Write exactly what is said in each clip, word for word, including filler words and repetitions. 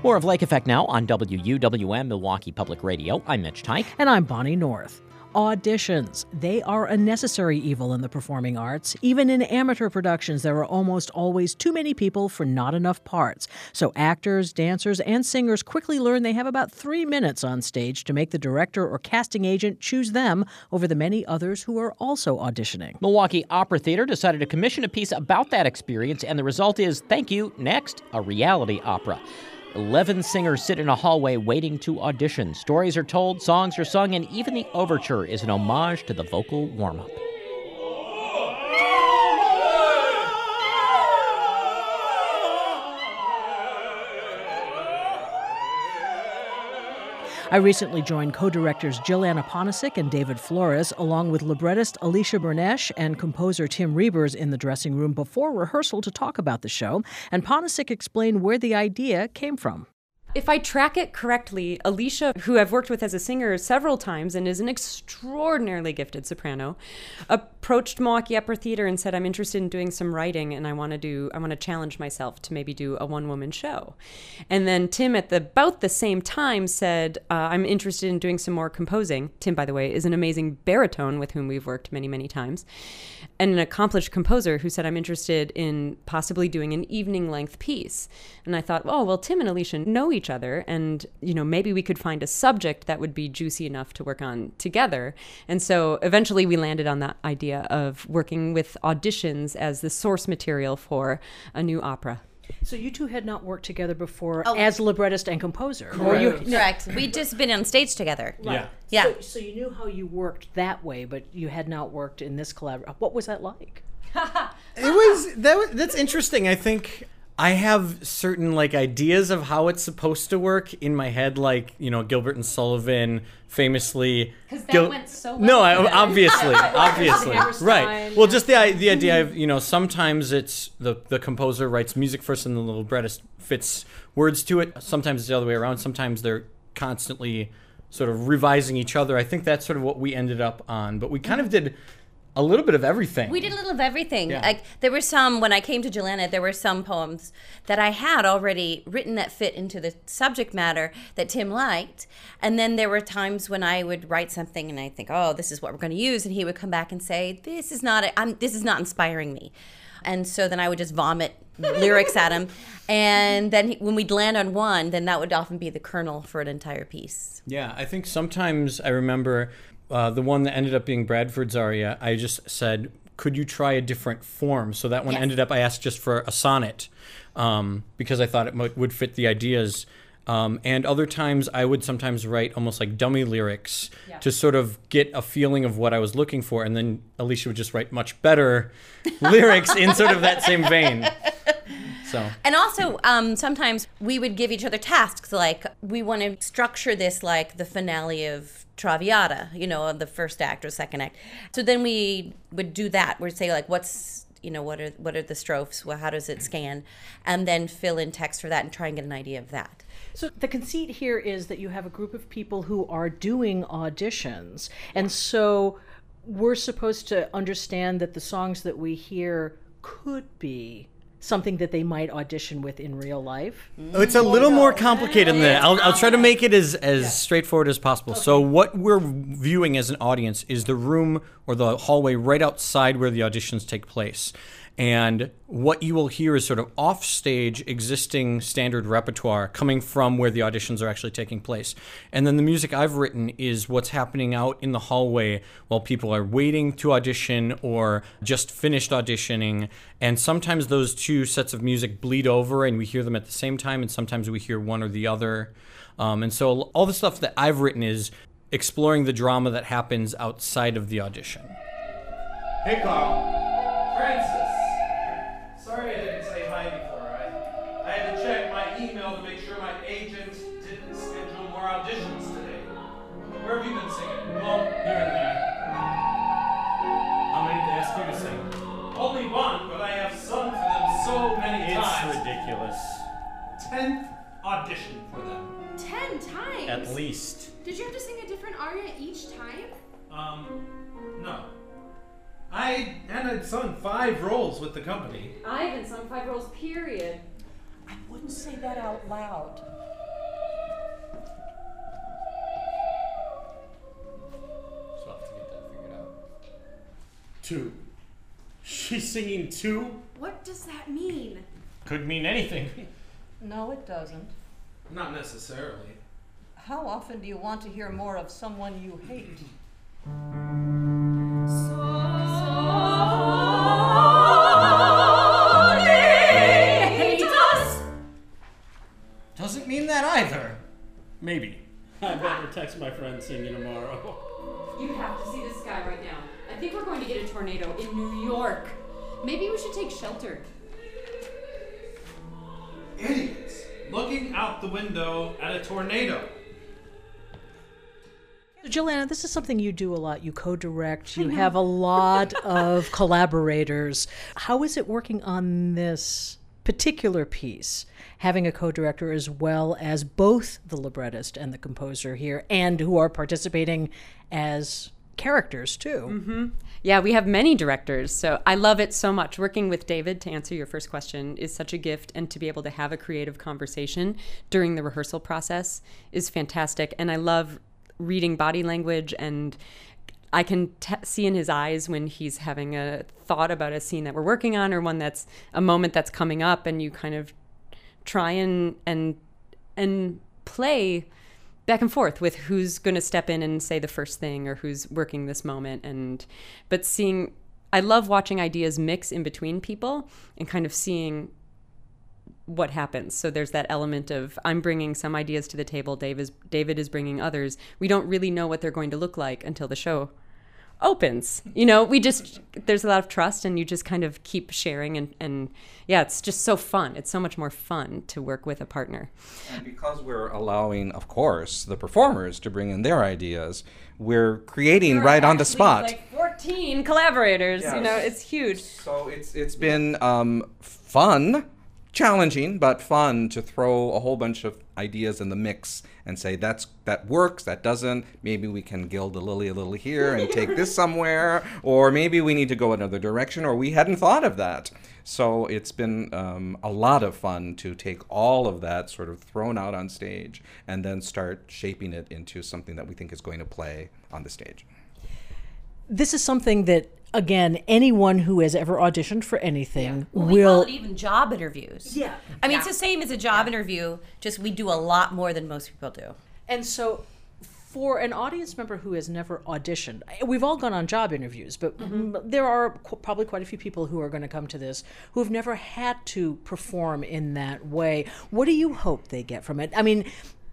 More of Lake Effect now on W U W M Milwaukee Public Radio. I'm Mitch Teich. And I'm Bonnie North. Auditions. They are a necessary evil in the performing arts. Even in amateur productions, there are almost always too many people for not enough parts. So actors, dancers, and singers quickly learn they have about three minutes on stage to make the director or casting agent choose them over the many others who are also auditioning. Milwaukee Opera Theater decided to commission a piece about that experience, and the result is, thank you, next, a reality opera. Eleven singers sit in a hallway waiting to audition. Stories are told, songs are sung, and even the overture is an homage to the vocal warm-up. I recently joined co-directors Jill-Anna Ponisic and David Flores, along with librettist Alicia Bernesh and composer Tim Reavers in the dressing room before rehearsal to talk about the show, and Ponisic explained where the idea came from. If I track it correctly, Alicia, who I've worked with as a singer several times and is an extraordinarily gifted soprano, approached Milwaukee Opera Theater and said, I'm interested in doing some writing and I want to do, I want to challenge myself to maybe do a one-woman show. And then Tim at the, about the same time said, uh, I'm interested in doing some more composing. Tim, by the way, is an amazing baritone with whom we've worked many, many times, and an accomplished composer who said, I'm interested in possibly doing an evening-length piece. And I thought, oh, well, Tim and Alicia know each other, and you know, maybe we could find a subject that would be juicy enough to work on together. And so eventually we landed on that idea of working with auditions as the source material for a new opera. So you two had not worked together before oh. as librettist and composer. Correct. Or you, Correct. We'd just been on stage together. Right. Yeah. Yeah. So, so you knew how you worked that way, but you had not worked in this collaboration. What was that like? It was that. Was, that's interesting. I think I have certain like ideas of how it's supposed to work in my head, like, you know, Gilbert and Sullivan famously. Because that Gil- went so well. No, I, together. obviously, obviously, Hammerstein. right. Well, just the the idea of, you know, sometimes it's the the composer writes music first and the librettist fits words to it. Sometimes it's the other way around. Sometimes they're constantly sort of revising each other. I think that's sort of what we ended up on. But we kind of did a little bit of everything. We did a little of everything. Yeah. Like there were some, when I came to Jill-Anna, there were some poems that I had already written that fit into the subject matter that Tim liked. And then there were times when I would write something and I think, oh, this is what we're going to use. And he would come back and say, this is not, a, I'm, this is not inspiring me. And so then I would just vomit lyrics at him. And then he, when we'd land on one, then that would often be the kernel for an entire piece. Yeah, I think sometimes I remember uh, the one that ended up being Bradford's aria, I just said, could you try a different form? So that one Yes. ended up, I asked just for a sonnet um, because I thought it might, would fit the ideas. Um, and other times I would sometimes write almost like dummy lyrics Yeah. to sort of get a feeling of what I was looking for. And then Alicia would just write much better lyrics in sort of that same vein. So. And also, um, sometimes we would give each other tasks, like we want to structure this like the finale of Traviata, you know, of the first act or second act. So then we would do that. We'd say like, what's, you know, what are what are the strophes? Well, how does it scan? And then fill in text for that and try and get an idea of that. So the conceit here is that you have a group of people who are doing auditions. And so we're supposed to understand that the songs that we hear could be something that they might audition with in real life. Oh, it's a little more complicated than that. I'll, I'll try to make it as, as yeah. straightforward as possible. Okay. So what we're viewing as an audience is the room or the hallway right outside where the auditions take place. And what you will hear is sort of off-stage existing standard repertoire coming from where the auditions are actually taking place. And then the music I've written is what's happening out in the hallway while people are waiting to audition or just finished auditioning. And sometimes those two sets of music bleed over and we hear them at the same time, and sometimes we hear one or the other. Um, and so all the stuff that I've written is exploring the drama that happens outside of the audition. Hey, Carl. Francis. Sorry I didn't say hi before. I, I had to check my email to make sure my agent didn't schedule more auditions today. Where have you been singing? Well, here and there. How many did they ask you to sing? Only one, but I have sung for them so many it's times. It's ridiculous. Tenth audition for them. Ten times? At least. Did you have to sing a different aria each time? Um, no. I and I'd sung five roles with the company. I haven't sung five roles, period. I wouldn't say that out loud. Two. She's singing two? What does that mean? Could mean anything. No, it doesn't. Not necessarily. How often do you want to hear more of someone you hate? Doesn't mean that either. Maybe. I better text my friend singing tomorrow. You have to see this guy right now. I think we're going to get a tornado in New York. Maybe we should take shelter. Idiots. Looking out the window at a tornado. Joanna, this is something you do a lot. You co-direct. You have a lot of collaborators. How is it working on this particular piece, having a co-director as well as both the librettist and the composer here, and who are participating as characters too? Mm-hmm. Yeah, we have many directors, so I love it so much. Working with David, to answer your first question, is such a gift, and to be able to have a creative conversation during the rehearsal process is fantastic. And I love reading body language, and I can t- see in his eyes when he's having a thought about a scene that we're working on, or one that's a moment that's coming up, and you kind of try and and and play back and forth with who's going to step in and say the first thing, or who's working this moment. And but seeing, I love watching ideas mix in between people and kind of seeing what happens. So there's that element of I'm bringing some ideas to the table, Dave is, David is bringing others. We don't really know what they're going to look like until the show opens. You know, we just, there's a lot of trust, and you just kind of keep sharing, and, and yeah, it's just so fun. It's so much more fun to work with a partner. And because we're allowing, of course, the performers to bring in their ideas, we're creating We're right on the actually spot. Like fourteen collaborators, Yes. you know, it's huge. So it's it's been um, fun, challenging, but fun to throw a whole bunch of ideas in the mix and say that's that works, that doesn't. Maybe we can gild the lily a little here and take this somewhere, or maybe we need to go another direction, or we hadn't thought of that. So it's been um, a lot of fun to take all of that sort of thrown out on stage and then start shaping it into something that we think is going to play on the stage. This is something that, again, anyone who has ever auditioned for anything Well, we call will. it even job interviews. Yeah. I mean, Yeah. it's the same as a job interview, just we do a lot more than most people do. And so, for an audience member who has never auditioned, we've all gone on job interviews, but mm-hmm. there are qu- probably quite a few people who are going to come to this who have never had to perform in that way. What do you hope they get from it? I mean,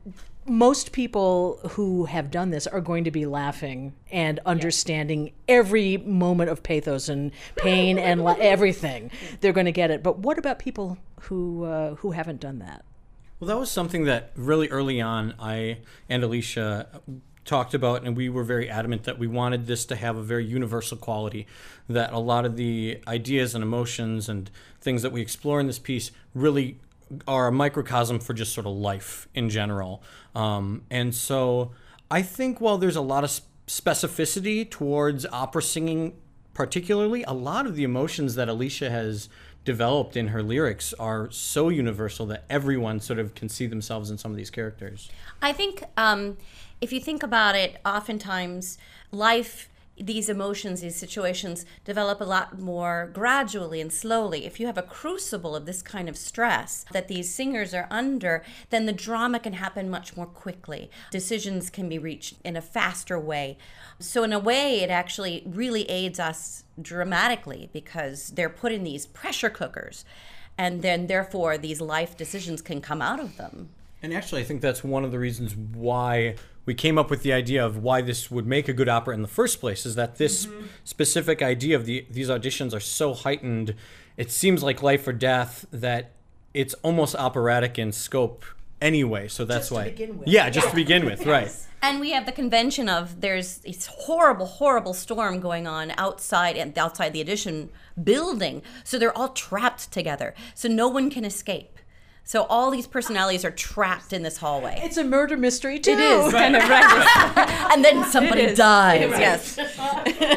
most people who have done this are going to be laughing and understanding every moment of pathos and pain and la- everything. They're going to get it. But what about people who uh, who haven't done that? Well, that was something that really early on I and Alicia talked about, and we were very adamant that we wanted this to have a very universal quality, that a lot of the ideas and emotions and things that we explore in this piece really are a microcosm for just sort of life in general. Um, and so I think while there's a lot of specificity towards opera singing particularly, a lot of the emotions that Alicia has developed in her lyrics are so universal that everyone sort of can see themselves in some of these characters. I think um, if you think about it, oftentimes life, these emotions, these situations develop a lot more gradually and slowly. If you have a crucible of this kind of stress that these singers are under, then the drama can happen much more quickly. Decisions can be reached in a faster way. So in a way, it actually really aids us dramatically because they're put in these pressure cookers, and then therefore these life decisions can come out of them. And actually, I think that's one of the reasons why we came up with the idea of why this would make a good opera in the first place, is that this mm-hmm. specific idea of the these auditions are so heightened, it seems like life or death, that it's almost operatic in scope anyway. So that's just why. To begin with. Yeah, just yeah. to begin with, right. And we have the convention of there's this horrible, horrible storm going on outside and outside the audition building. So they're all trapped together. So no one can escape. So all these personalities are trapped in this hallway. It's a murder mystery too. It is kind of right. And then somebody dies. Yes. Uh,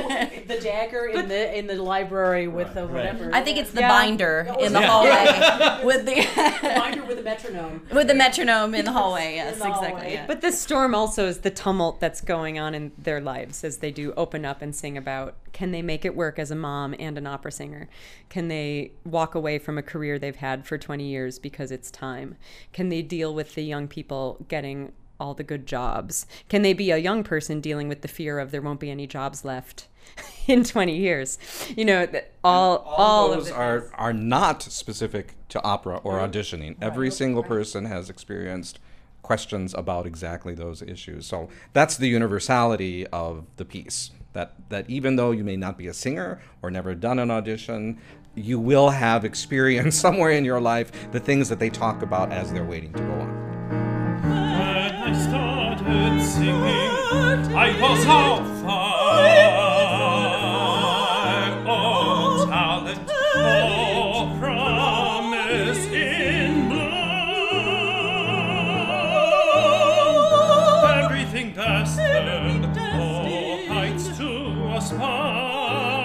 The dagger in the in the library with the whatever. I think it's the Yeah. binder in the Yeah. hallway with the The binder with a metronome. with the metronome in the hallway. Yes, the hallway. exactly. Yeah. But this storm also is the tumult that's going on in their lives as they do open up and sing about, can they make it work as a mom and an opera singer? Can they walk away from a career they've had for twenty years because it's time? Can they deal with the young people getting all the good jobs? Can they be a young person dealing with the fear of there won't be any jobs left in twenty years? You know, th- all all, all of those the are things. are not specific to opera or auditioning. Every single person has experienced questions about exactly those issues. So that's the universality of the piece. That that even though you may not be a singer or never done an audition, you will have experienced somewhere in your life the things that they talk about as they're waiting to go on. When I started singing, I was on fire. Oh, talent, oh, promise in bloom. Everything destined, oh, heights to aspire.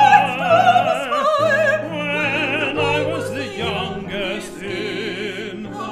When I was the youngest in the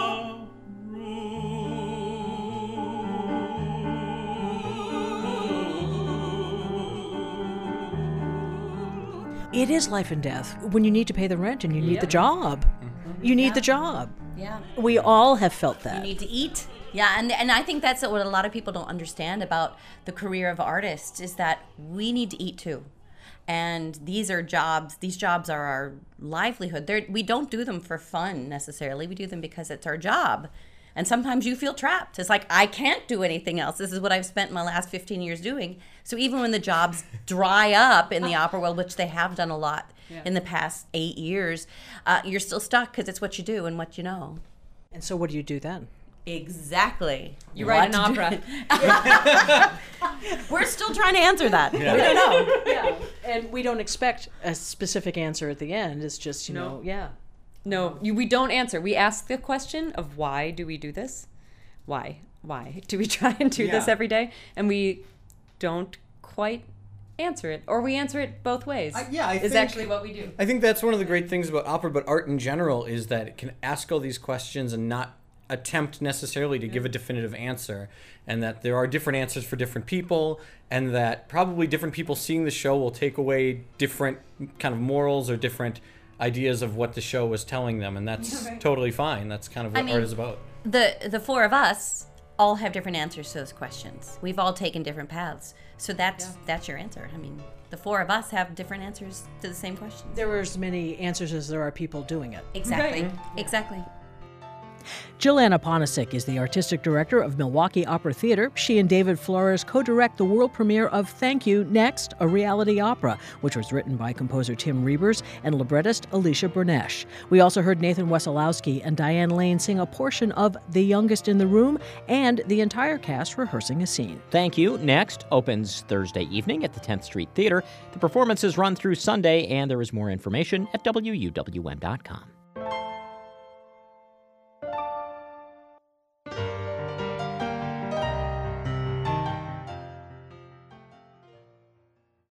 It is life and death when you need to pay the rent and you need the job. You need the job. Yeah. We all have felt You that. need to eat. Yeah, and and I think that's what a lot of people don't understand about the career of artists is that we need to eat too. And these are jobs, these jobs are our livelihood. They're, we don't do them for fun necessarily. We do them because it's our job. And sometimes you feel trapped. It's like, I can't do anything else. This is what I've spent my last fifteen years doing. So even when the jobs dry up in the opera world, which they have done a lot in the past eight years, uh, you're still stuck because it's what you do and what you know. And so what do you do then? Exactly. You write an What to opera. do. We're still trying to answer that. We don't know. Yeah. And we don't expect a specific answer at the end. It's just, you No. know, yeah. No, you, we don't answer. We ask the question of why do we do this? Why? Why do we try and do this Yeah. every day? And we don't quite answer it, or we answer it both ways. I- yeah, I is think- actually what we do. I think that's one of the great things about opera, but art in general, is that it can ask all these questions and not attempt necessarily to give a definitive answer, and that there are different answers for different people, and that probably different people seeing the show will take away different kind of morals or different ideas of what the show was telling them, and that's totally fine. That's kind of what I mean, art is about. The the four of us all have different answers to those questions. We've all taken different paths. So that's that's your answer. I mean, the four of us have different answers to the same questions. There are as many answers as there are people doing it. Exactly. Exactly. Joanna Ponisic is the artistic director of Milwaukee Opera Theater. She and David Flores co-direct the world premiere of Thank You, Next, a reality opera, which was written by composer Tim Reavers and librettist Alicia Bernesh. We also heard Nathan Wesolowski and Diane Lane sing a portion of The Youngest in the Room, and the entire cast rehearsing a scene. Thank You Next opens Thursday evening at the tenth Street Theater. The performances run through Sunday, and there is more information at W U W N dot com.